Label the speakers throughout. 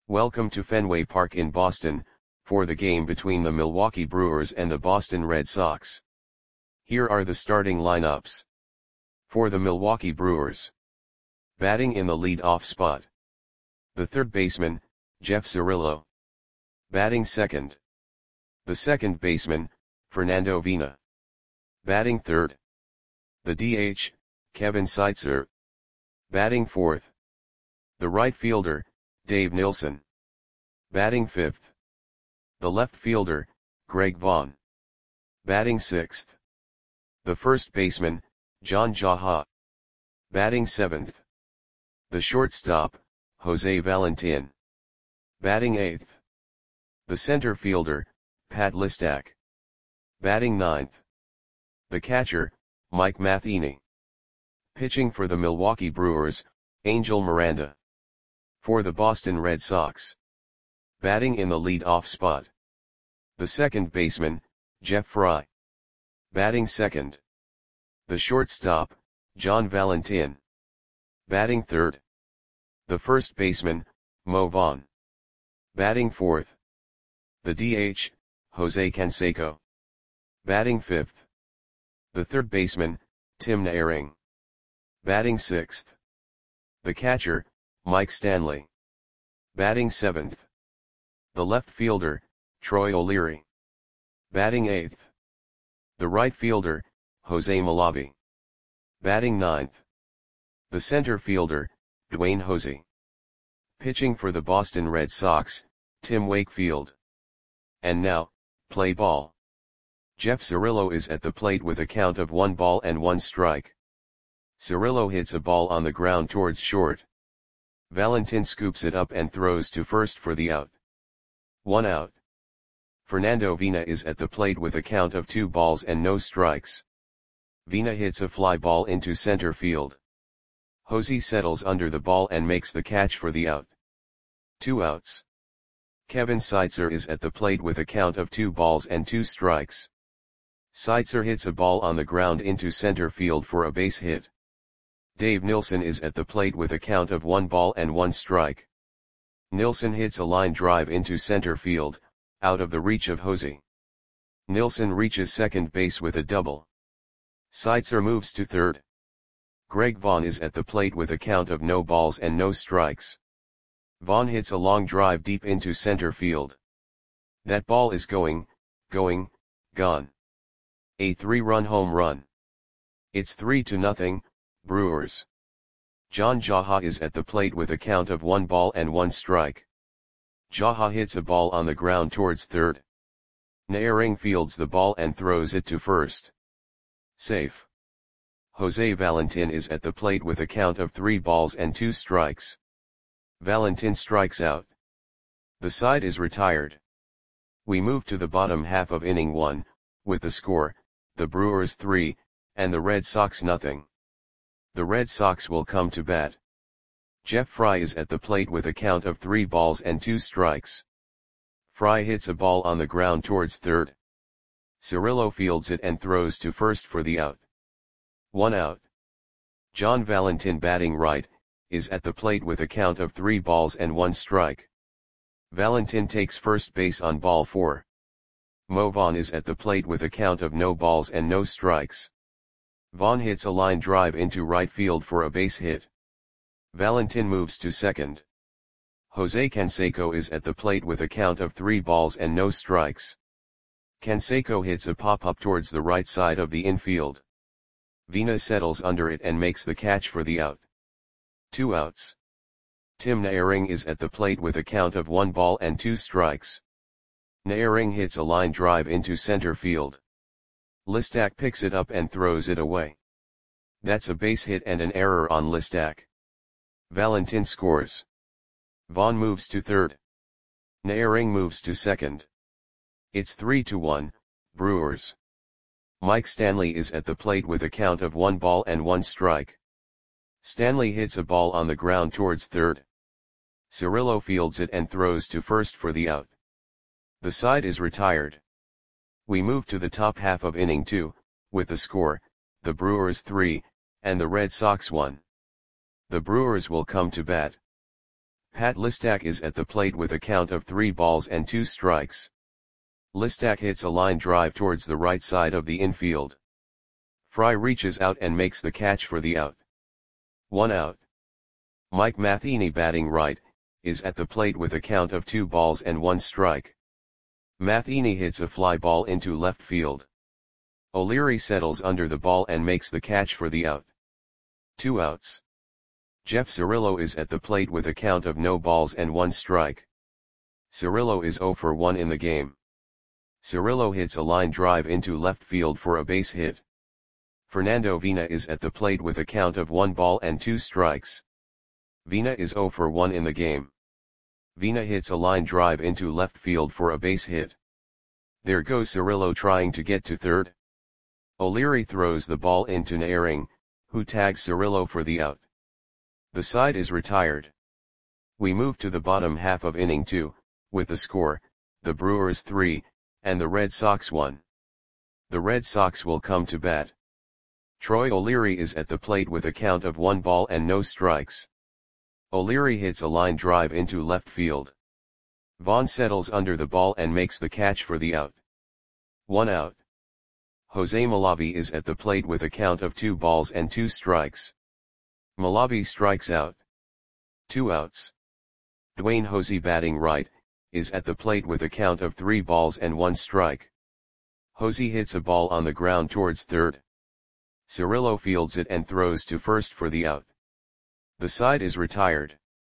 Speaker 1: Welcome to Fenway Park in Boston, for the game between the Milwaukee Brewers and the Boston Red Sox. Here are the starting lineups. For the Milwaukee Brewers. Batting in the lead-off spot. The third baseman, Jeff Cirillo. Batting second. The second baseman, Fernando Vina. Batting third. The DH, Kevin Seitzer. Batting fourth. The right fielder, Dave Nilsson. Batting fifth. The left fielder, Greg Vaughn. Batting sixth. The first baseman, John Jaha. Batting seventh. The shortstop, Jose Valentin. Batting eighth. The center fielder, Pat Listak. Batting ninth. The catcher, Mike Matheny. Pitching for the Milwaukee Brewers, Angel Miranda. For the Boston Red Sox. Batting in the lead-off spot. The second baseman, Jeff Fry. Batting second. The shortstop, John Valentin. Batting third. The first baseman, Mo Vaughn. Batting fourth. The DH, Jose Canseco. Batting fifth. The third baseman, Tim Naehring. Batting sixth. The catcher, Mike Stanley. Batting seventh. The left fielder, Troy O'Leary. Batting eighth. The right fielder, Jose Malavi. Batting ninth. The center fielder, Dwayne Hosey. Pitching for the Boston Red Sox, Tim Wakefield. And now, play ball. Jeff Cirillo is at the plate with a count of 1 ball and 1 strike. Cirillo hits a ball on the ground towards short. Valentin scoops it up and throws to first for the out. 1 out. Fernando Vina is at the plate with a count of 2 balls and no strikes. Vina hits a fly ball into center field. Hosey settles under the ball and makes the catch for the out. 2 outs. Kevin Seitzer is at the plate with a count of 2 balls and 2 strikes. Seitzer hits a ball on the ground into center field for a base hit. Dave Nilsson is at the plate with a count of 1 ball and 1 strike. Nilsson hits a line drive into center field, out of the reach of Hosey. Nilsson reaches second base with a double. Seitzer moves to third. Greg Vaughn is at the plate with a count of no balls and no strikes. Vaughn hits a long drive deep into center field. That ball is gone. A 3-run home run. It's 3-0, Brewers. John Jaha is at the plate with a count of 1 ball and 1 strike. Jaha hits a ball on the ground towards third. Naehring fields the ball and throws it to first. Safe. Jose Valentin is at the plate with a count of 3 balls and 2 strikes. Valentin strikes out. The side is retired. We move to the bottom half of inning 1, with the score, the Brewers 3, and the Red Sox 0. The Red Sox will come to bat. Jeff Fry is at the plate with a count of 3 balls and 2 strikes. Fry hits a ball on the ground towards third. Cirillo fields it and throws to first for the out. 1 out. John Valentin, batting right, is at the plate with a count of 3 balls and 1 strike. Valentin takes first base on ball 4. Mo Vaughn is at the plate with a count of no balls and no strikes. Vaughn hits a line drive into right field for a base hit. Valentin moves to second. Jose Canseco is at the plate with a count of 3 balls and no strikes. Canseco hits a pop-up towards the right side of the infield. Vina settles under it and makes the catch for the out. 2 outs. Tim Naehring is at the plate with a count of 1 ball and 2 strikes. Naehring hits a line drive into center field. Listak picks it up and throws it away. That's a base hit and an error on Listak. Valentin scores. Vaughn moves to third. Naehring moves to second. It's 3-1, Brewers. Mike Stanley is at the plate with a count of 1 ball and 1 strike. Stanley hits a ball on the ground towards third. Cirillo fields it and throws to first for the out. The side is retired. We move to the top half of inning 2, with the score, the Brewers 3, and the Red Sox 1. The Brewers will come to bat. Pat Listak is at the plate with a count of 3 balls and 2 strikes. Listak hits a line drive towards the right side of the infield. Fry reaches out and makes the catch for the out. 1 out. Mike Matheny, batting right, is at the plate with a count of 2 balls and 1 strike. Matheny hits a fly ball into left field. O'Leary settles under the ball and makes the catch for the out. 2 outs. Jeff Cirillo is at the plate with a count of no balls and 1 strike. Cirillo is 0 for 1 in the game. Cirillo hits a line drive into left field for a base hit. Fernando Vina is at the plate with a count of 1 ball and 2 strikes. Vina is 0 for 1 in the game. Vina hits a line drive into left field for a base hit. There goes Cirillo trying to get to third. O'Leary throws the ball into Naehring, who tags Cirillo for the out. The side is retired. We move to the bottom half of inning 2, with the score, the Brewers 3, and the Red Sox 1. The Red Sox will come to bat. Troy O'Leary is at the plate with a count of 1 ball and no strikes. O'Leary hits a line drive into left field. Vaughn settles under the ball and makes the catch for the out. 1 out. Jose Malavi is at the plate with a count of 2 balls and 2 strikes. Malavi strikes out. 2 outs. Dwayne Hosey, batting right, is at the plate with a count of 3 balls and 1 strike. Hosey hits a ball on the ground towards third. Cirillo fields it and throws to first for the out. The side is retired.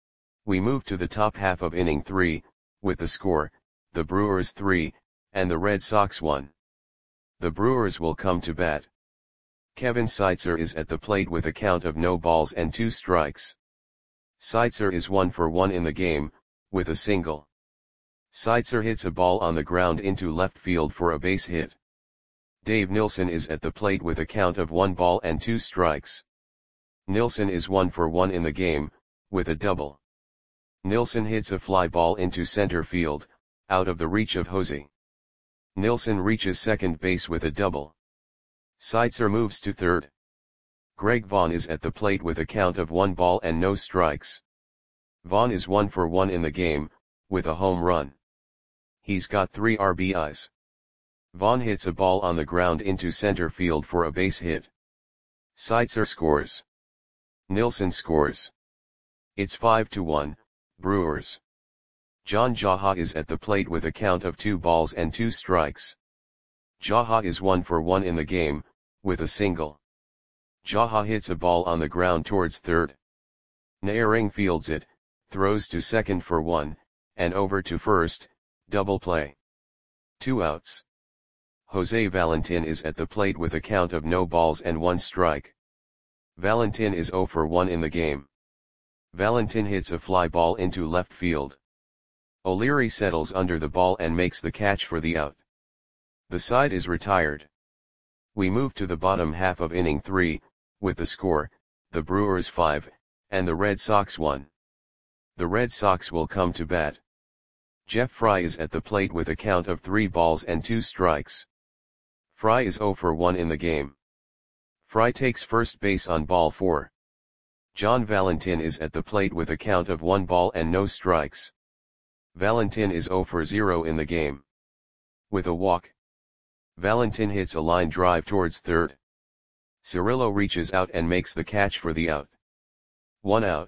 Speaker 1: We move to the top half of inning 3, with the score, the Brewers 3, and the Red Sox 1. The Brewers will come to bat. Kevin Seitzer is at the plate with a count of no balls and 2 strikes. Seitzer is 1 for 1 in the game, with a single. Seitzer hits a ball on the ground into left field for a base hit. Dave Nilsson is at the plate with a count of 1 ball and 2 strikes. Nilsson is 1 for 1 in the game, with a double. Nilsson hits a fly ball into center field, out of the reach of Hosey. Nilsson reaches second base with a double. Seitzer moves to third. Greg Vaughn is at the plate with a count of 1 ball and no strikes. Vaughn is 1 for 1 in the game, with a home run. He's got 3 RBIs. Vaughn hits a ball on the ground into center field for a base hit. Seitzer scores. Nilsson scores. It's 5-1, Brewers. John Jaha is at the plate with a count of 2 balls and 2 strikes. Jaha is 1 for 1 in the game, with a single. Jaha hits a ball on the ground towards third. Naehring fields it, throws to second for 1, and over to first, double play. 2 outs. Jose Valentin is at the plate with a count of no balls and 1 strike. Valentin is 0 for 1 in the game. Valentin hits a fly ball into left field. O'Leary settles under the ball and makes the catch for the out. The side is retired. We move to the bottom half of inning 3, with the score, the Brewers 5, and the Red Sox 1. The Red Sox will come to bat. Jeff Fry is at the plate with a count of 3 balls and 2 strikes. Fry is 0 for 1 in the game. Fry takes first base on ball 4. John Valentin is at the plate with a count of 1 ball and no strikes. Valentin is 0 for 0 in the game. With a walk. Valentin hits a line drive towards third. Cirillo reaches out and makes the catch for the out. 1 out.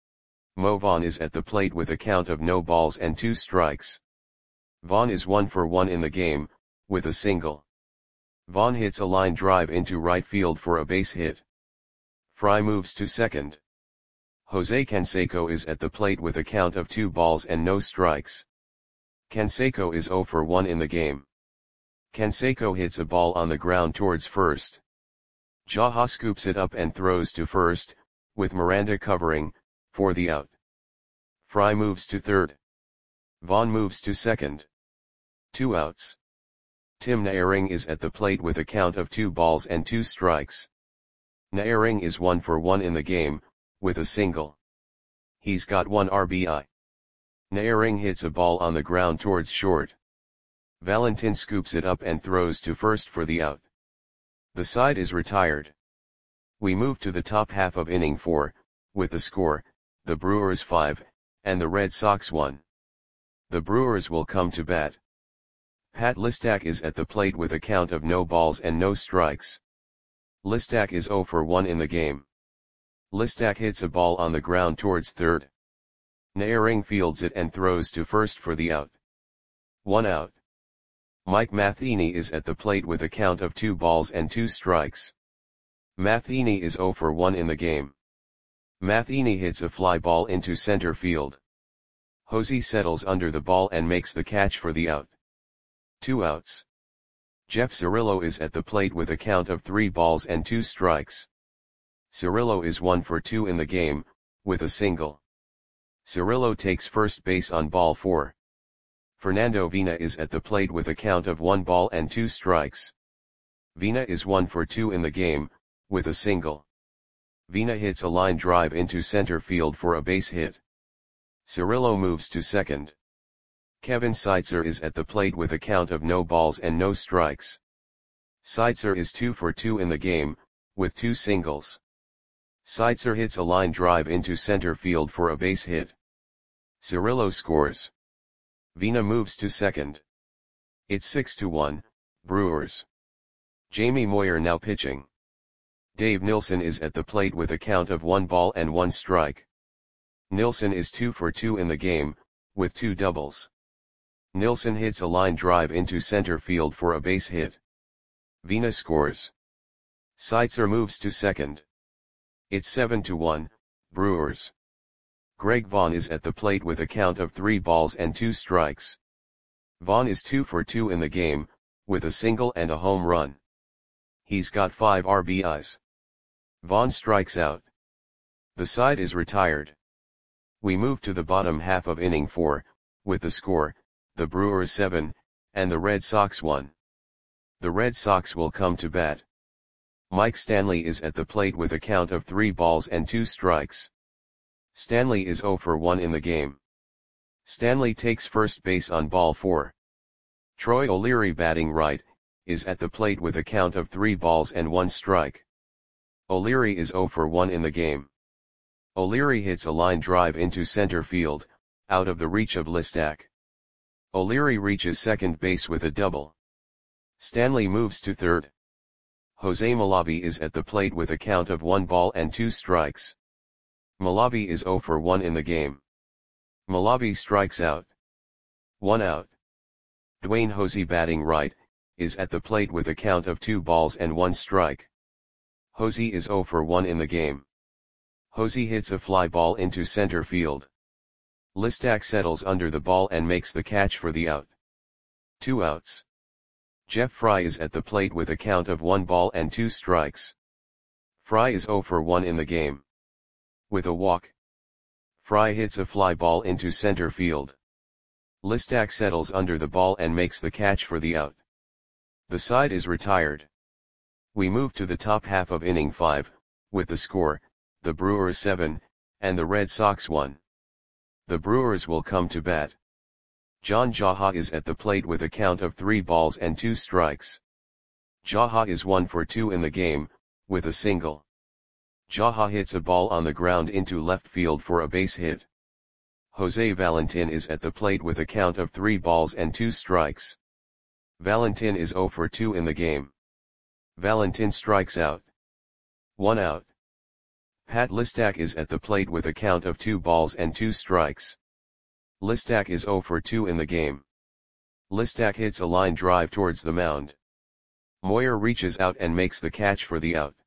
Speaker 1: Mo Vaughn is at the plate with a count of no balls and 2 strikes. Vaughn is 1 for 1 in the game, with a single. Vaughn hits a line drive into right field for a base hit. Fry moves to second. Jose Canseco is at the plate with a count of 2 balls and no strikes. Canseco is 0 for 1 in the game. Canseco hits a ball on the ground towards first. Jaha scoops it up and throws to first, with Miranda covering, for the out. Fry moves to third. Vaughn moves to second. 2 outs. Tim Naehring is at the plate with a count of 2 balls and 2 strikes. Naehring is 1 for 1 in the game, with a single. He's got 1 RBI. Naehring hits a ball on the ground towards short. Valentin scoops it up and throws to first for the out. The side is retired. We move to the top half of inning 4, with the score, the Brewers 5, and the Red Sox 1. The Brewers will come to bat. Pat Listak is at the plate with a count of no balls and no strikes. Listak is 0 for 1 in the game. Listak hits a ball on the ground towards third. Naehring fields it and throws to first for the out. 1 out. Mike Matheny is at the plate with a count of 2 balls and 2 strikes. Matheny is 0 for 1 in the game. Matheny hits a fly ball into center field. Hosey settles under the ball and makes the catch for the out. 2 outs. Jeff Cirillo is at the plate with a count of 3 balls and 2 strikes. Cirillo is 1 for 2 in the game, with a single. Cirillo takes first base on ball 4. Fernando Vina is at the plate with a count of 1 ball and 2 strikes. Vina is 1 for 2 in the game, with a single. Vina hits a line drive into center field for a base hit. Cirillo moves to second. Kevin Seitzer is at the plate with a count of no balls and no strikes. Seitzer is 2 for 2 in the game, with 2 singles. Seitzer hits a line drive into center field for a base hit. Cirillo scores. Vina moves to second. It's 6-1, Brewers. Jamie Moyer now pitching. Dave Nilsson is at the plate with a count of 1 ball and 1 strike. Nilsson is 2 for 2 in the game, with 2 doubles. Nilsson hits a line drive into center field for a base hit. Vina scores. Seitzer moves to second. It's 7-1, Brewers. Greg Vaughn is at the plate with a count of 3 balls and 2 strikes. Vaughn is 2 for 2 in the game, with a single and a home run. He's got 5 RBIs. Vaughn strikes out. The side is retired. We move to the bottom half of inning 4, with the score, the Brewers 7, and the Red Sox 1. The Red Sox will come to bat. Mike Stanley is at the plate with a count of 3 balls and 2 strikes. Stanley is 0 for 1 in the game. Stanley takes first base on ball 4. Troy O'Leary, batting right, is at the plate with a count of 3 balls and 1 strike. O'Leary is 0 for 1 in the game. O'Leary hits a line drive into center field, out of the reach of Listak. O'Leary reaches second base with a double. Stanley moves to third. Jose Malavi is at the plate with a count of 1 ball and 2 strikes. Malavi is 0 for 1 in the game. Malavi strikes out. 1 out. Dwayne Hosey, batting right, is at the plate with a count of 2 balls and 1 strike. Hosey is 0 for 1 in the game. Hosey hits a fly ball into center field. Listak settles under the ball and makes the catch for the out. 2 outs. Jeff Fry is at the plate with a count of 1 ball and 2 strikes. Fry is 0 for 1 in the game. With a walk, Fry hits a fly ball into center field. Listak settles under the ball and makes the catch for the out. The side is retired. We move to the top half of inning 5, with the score, the Brewers 7, and the Red Sox 1. The Brewers will come to bat. John Jaha is at the plate with a count of 3 balls and 2 strikes. Jaha is 1 for 2 in the game, with a single. Jaha hits a ball on the ground into left field for a base hit. Jose Valentin is at the plate with a count of 3 balls and 2 strikes. Valentin is 0 for 2 in the game. Valentin strikes out. 1 out. Pat Listak is at the plate with a count of 2 balls and 2 strikes. Listak is 0 for 2 in the game. Listak hits a line drive towards the mound. Moyer reaches out and makes the catch for the out.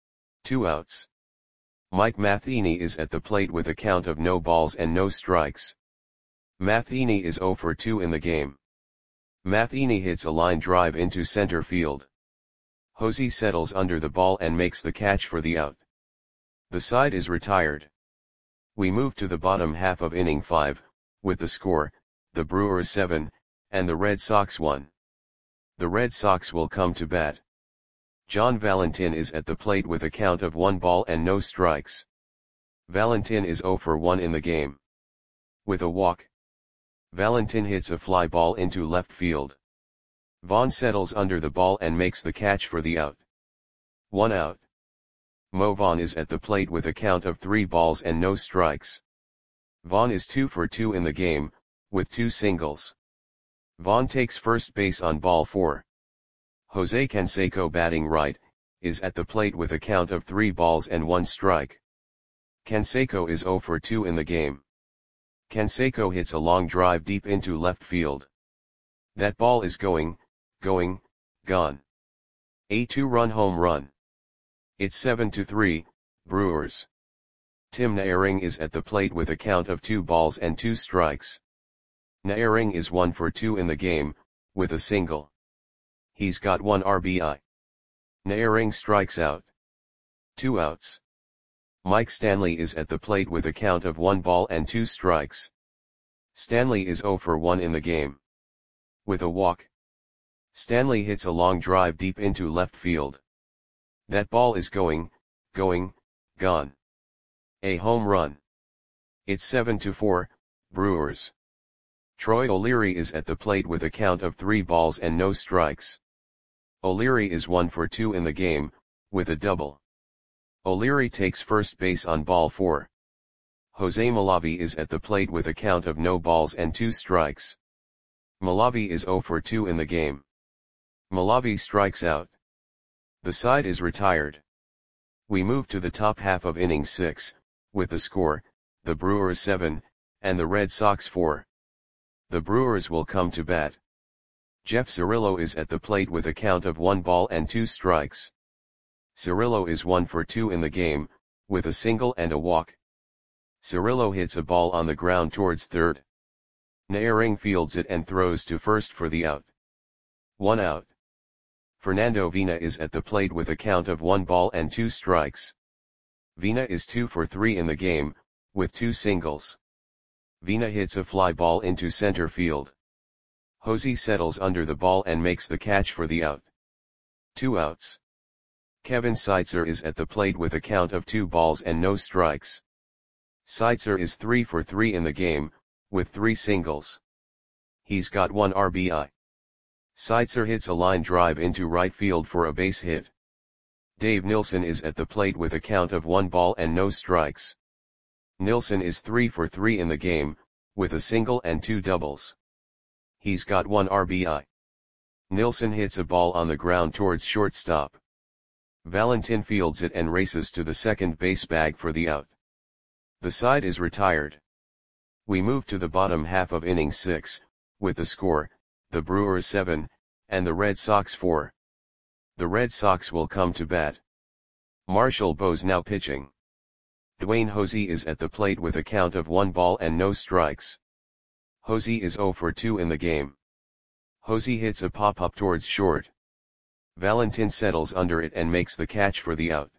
Speaker 1: 2 outs. Mike Matheny is at the plate with a count of no balls and no strikes. Matheny is 0 for 2 in the game. Matheny hits a line drive into center field. Hosey settles under the ball and makes the catch for the out. The side is retired. We move to the bottom half of inning 5, with the score, the Brewers 7, and the Red Sox 1. The Red Sox will come to bat. John Valentin is at the plate with a count of 1 ball and no strikes. Valentin is 0 for 1 in the game. With a walk, Valentin hits a fly ball into left field. Vaughn settles under the ball and makes the catch for the out. 1 out. Mo Vaughn is at the plate with a count of 3 balls and no strikes. Vaughn is 2 for 2 in the game, with 2 singles. Vaughn takes first base on ball 4. Jose Canseco, batting right, is at the plate with a count of 3 balls and 1 strike. Canseco is 0 for 2 in the game. Canseco hits a long drive deep into left field. That ball is going, gone. A 2-run home run. It's 7-3, Brewers. Tim Naehring is at the plate with a count of 2 balls and 2 strikes. Naehring is 1 for 2 in the game, with a single. He's got 1 RBI. Naehring strikes out. 2 outs. Mike Stanley is at the plate with a count of 1 ball and 2 strikes. Stanley is 0 for 1 in the game. With a walk. Stanley hits a long drive deep into left field. That ball is going, gone. A home run. It's 7-4, Brewers. Troy O'Leary is at the plate with a count of 3 balls and no strikes. O'Leary is 1 for 2 in the game, with a double. O'Leary takes first base on ball 4. Jose Malavi is at the plate with a count of no balls and 2 strikes. Malavi is 0 for 2 in the game. Malavi strikes out. The side is retired. We move to the top half of inning 6, with the score, the Brewers 7, and the Red Sox 4. The Brewers will come to bat. Jeff Cirillo is at the plate with a count of 1 ball and 2 strikes. Cirillo is 1 for 2 in the game, with a single and a walk. Cirillo hits a ball on the ground towards third. Naehring fields it and throws to first for the out. 1 out. Fernando Vina is at the plate with a count of 1 ball and 2 strikes. Vina is 2 for 3 in the game, with 2 singles. Vina hits a fly ball into center field. Jose settles under the ball and makes the catch for the out. 2 outs. Kevin Seitzer is at the plate with a count of 2 balls and no strikes. Seitzer is 3 for 3 in the game, with 3 singles. He's got 1 RBI. Seitzer hits a line drive into right field for a base hit. Dave Nilsson is at the plate with a count of 1 ball and no strikes. Nilsson is 3 for 3 in the game, with a single and 2 doubles. He's got 1 RBI. Nilsson hits a ball on the ground towards shortstop. Valentin fields it and races to the second base bag for the out. The side is retired. We move to the bottom half of inning 6, with the score, the Brewers 7, and the Red Sox 4. The Red Sox will come to bat. Marshall Bowes now pitching. Dwayne Hosey is at the plate with a count of 1 ball and no strikes. Hosey is 0 for 2 in the game. Hosey hits a pop-up towards short. Valentin settles under it and makes the catch for the out.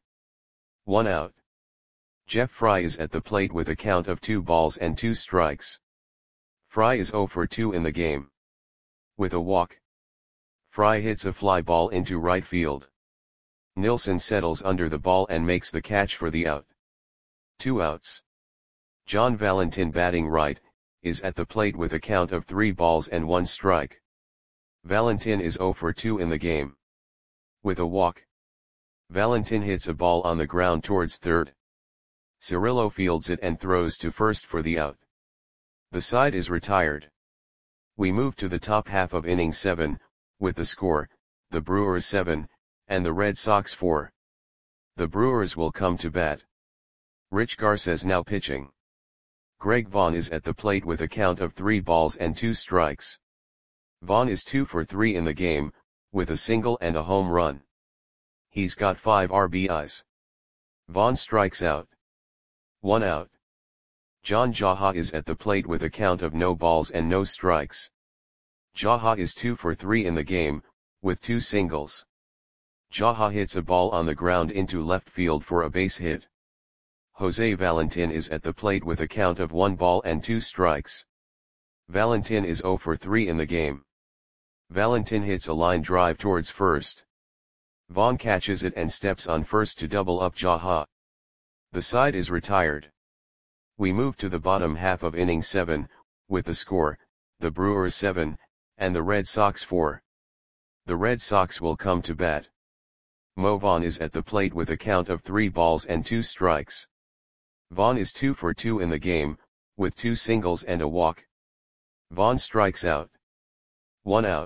Speaker 1: 1 out. Jeff Fry is at the plate with a count of 2 balls and 2 strikes. Fry is 0 for 2 in the game. With a walk. Fry hits a fly ball into right field. Nilsson settles under the ball and makes the catch for the out. 2 outs. John Valentin, batting right, is at the plate with a count of 3 balls and 1 strike. Valentin is 0 for 2 in the game. With a walk. Valentin hits a ball on the ground towards third. Cirillo fields it and throws to first for the out. The side is retired. We move to the top half of inning 7, with the score, the Brewers 7, and the Red Sox 4. The Brewers will come to bat. Rich Garces now pitching. Greg Vaughn is at the plate with a count of 3 balls and 2 strikes. Vaughn is 2 for 3 in the game, with a single and a home run. He's got 5 RBIs. Vaughn strikes out. 1 out. John Jaha is at the plate with a count of no balls and no strikes. Jaha is 2 for 3 in the game, with 2 singles. Jaha hits a ball on the ground into left field for a base hit. Jose Valentin is at the plate with a count of 1 ball and 2 strikes. Valentin is 0 for 3 in the game. Valentin hits a line drive towards first. Vaughn catches it and steps on first to double up Jaha. The side is retired. We move to the bottom half of inning 7, with the score, the Brewers 7, and the Red Sox 4. The Red Sox will come to bat. Mo Vaughn is at the plate with a count of 3 balls and 2 strikes. Vaughn is 2 for 2 in the game, with 2 singles and a walk. Vaughn strikes out. 1 out.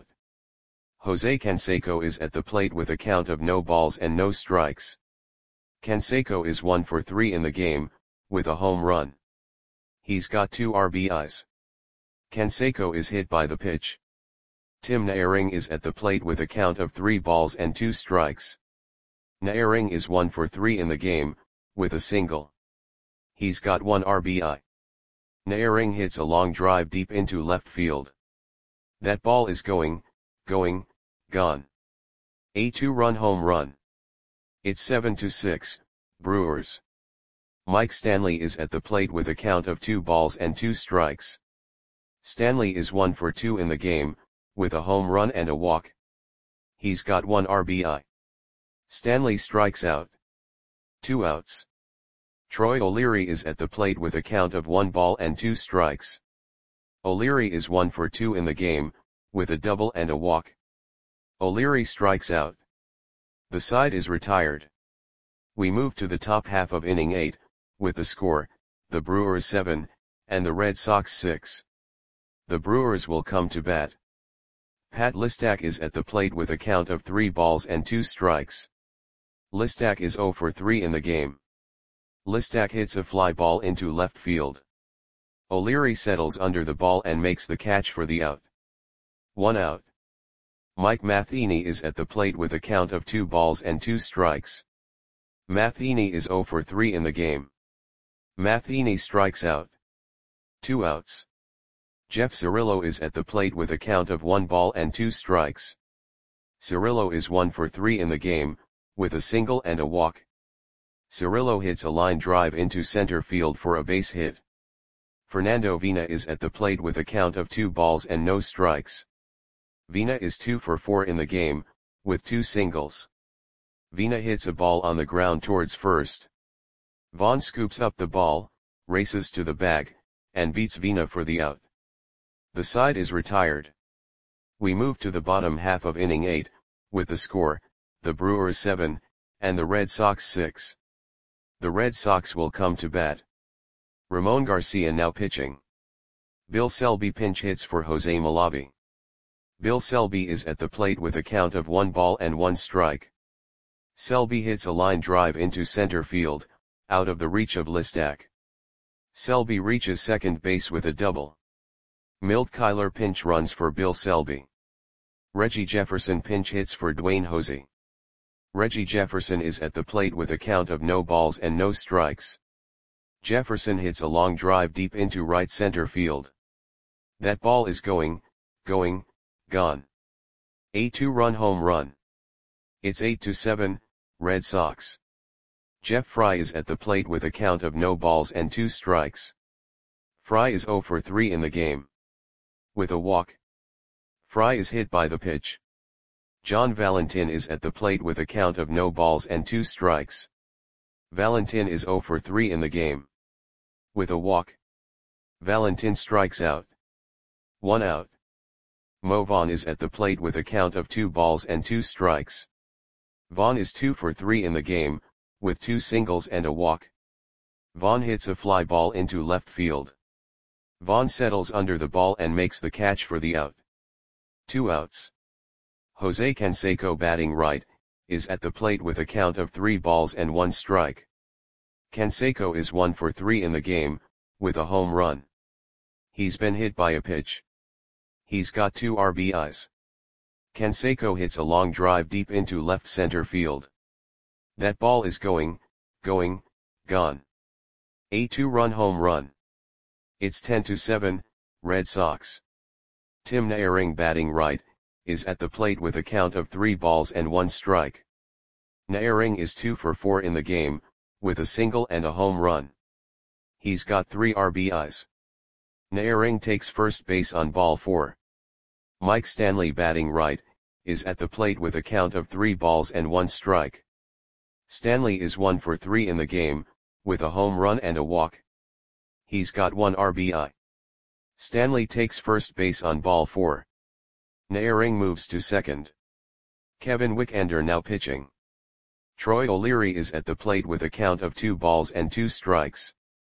Speaker 1: Jose Canseco is at the plate with a count of no balls and no strikes. Canseco is 1 for 3 in the game, with a home run. He's got 2 RBIs. Canseco is hit by the pitch. Tim Naehring is at the plate with a count of 3 balls and 2 strikes. Naehring is 1 for 3 in the game, with a single. He's got 1 RBI. Naehring hits a long drive deep into left field. That ball is going, gone. A 2-run home run. It's 7-6, Brewers. Mike Stanley is at the plate with a count of 2 balls and 2 strikes. Stanley is 1 for 2 in the game, with a home run and a walk. He's got 1 RBI. Stanley strikes out. 2 outs. Troy O'Leary is at the plate with a count of 1 ball and 2 strikes. O'Leary is 1 for 2 in the game, with a double and a walk. O'Leary strikes out. The side is retired. We move to the top half of inning 8, with the score, the Brewers 7, and the Red Sox 6. The Brewers will come to bat. Pat Listak is at the plate with a count of 3 balls and 2 strikes. Listak is 0 for 3 in the game. Listak hits a fly ball into left field. O'Leary settles under the ball and makes the catch for the out. 1 out. Mike Matheny is at the plate with a count of 2 balls and 2 strikes. Matheny is 0 for 3 in the game. Matheny strikes out. 2 outs. Jeff Cirillo is at the plate with a count of 1 ball and 2 strikes. Cirillo is 1 for 3 in the game, with a single and a walk. Cirillo hits a line drive into center field for a base hit. Fernando Vina is at the plate with a count of 2 balls and no strikes. Vina is 2 for 4 in the game, with 2 singles. Vina hits a ball on the ground towards first. Vaughn scoops up the ball, races to the bag, and beats Vina for the out. The side is retired. We move to the bottom half of inning 8, with the score, the Brewers 7, and the Red Sox 6. The Red Sox will come to bat. Ramon Garcia now pitching. Bill Selby pinch hits for Jose Malavi. Bill Selby is at the plate with a count of 1 ball and 1 strike. Selby hits a line drive into center field, out of the reach of Listak. Selby reaches second base with a double. Milt Kyler pinch runs for Bill Selby. Reggie Jefferson pinch hits for Dwayne Hosey. Reggie Jefferson is at the plate with a count of no balls and no strikes. Jefferson hits a long drive deep into right center field. That ball is going, gone. A 2-run home run. It's 8-7, Red Sox. Jeff Fry is at the plate with a count of no balls and 2 strikes. Fry is 0 for 3 in the game. With a walk. Fry is hit by the pitch. John Valentin is at the plate with a count of no balls and 2 strikes. Valentin is 0 for 3 in the game. With a walk. Valentin strikes out. 1 out. Mo Vaughn is at the plate with a count of 2 balls and 2 strikes. Vaughn is 2 for 3 in the game, with 2 singles and a walk. Vaughn hits a fly ball into left field. Vaughn settles under the ball and makes the catch for the out. 2 outs. Jose Canseco batting right, is at the plate with a count of 3 balls and 1 strike. Canseco is 1 for 3 in the game, with a home run. He's been hit by a pitch. He's got 2 RBIs. Canseco hits a long drive deep into left center field. That ball is going, gone. A 2-run home run. It's 10-7, Red Sox. Tim Naehring batting right, is at the plate with a count of 3 balls and 1 strike. Naehring is 2 for 4 in the game, with a single and a home run. He's got 3 RBIs. Naehring takes first base on ball 4. Mike Stanley batting right, is at the plate with a count of 3 balls and 1 strike. Stanley is 1 for 3 in the game, with a home run and a walk. He's got 1 RBI. Stanley takes first base on ball 4. Naehring moves to second. Kevin Wickender now pitching. Troy O'Leary is at the plate with a count of 2 balls and 2 strikes.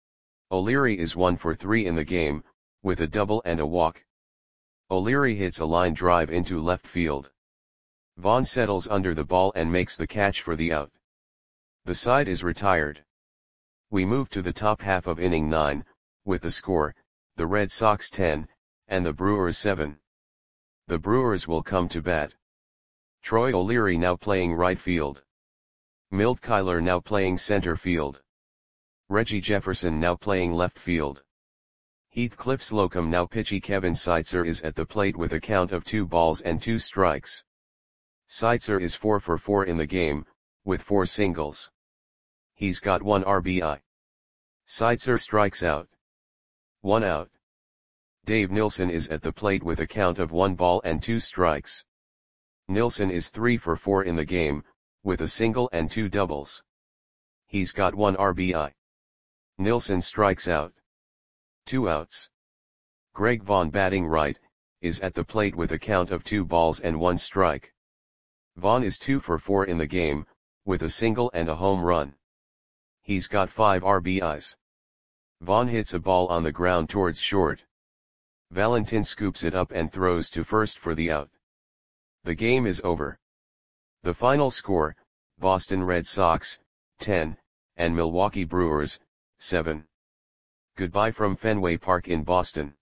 Speaker 1: O'Leary is 1 for 3 in the game, with a double and a walk. O'Leary hits a line drive into left field. Vaughn settles under the ball and makes the catch for the out. The side is retired. We move to the top half of inning 9, with the score, the Red Sox 10, and the Brewers 7. The Brewers will come to bat. Troy O'Leary now playing right field. Milt Kyler now playing center field. Reggie Jefferson now playing left field. Heathcliff Slocum now pitching. Kevin Seitzer is at the plate with a count of 2 balls and 2 strikes. Seitzer is 4 for 4 in the game, with 4 singles. He's got 1 RBI. Seitzer strikes out. 1 out. Dave Nilsson is at the plate with a count of 1 ball and 2 strikes. Nilsson is 3 for 4 in the game, with a single and 2 doubles. He's got 1 RBI. Nilsson strikes out. 2 outs. Greg Vaughn batting right, is at the plate with a count of 2 balls and 1 strike. Vaughn is 2 for 4 in the game, with a single and a home run. He's got 5 RBIs. Vaughn hits a ball on the ground towards short. Valentin scoops it up and throws to first for the out. The game is over. The final score, Boston Red Sox, 10, and Milwaukee Brewers, 7. Goodbye from Fenway Park in Boston.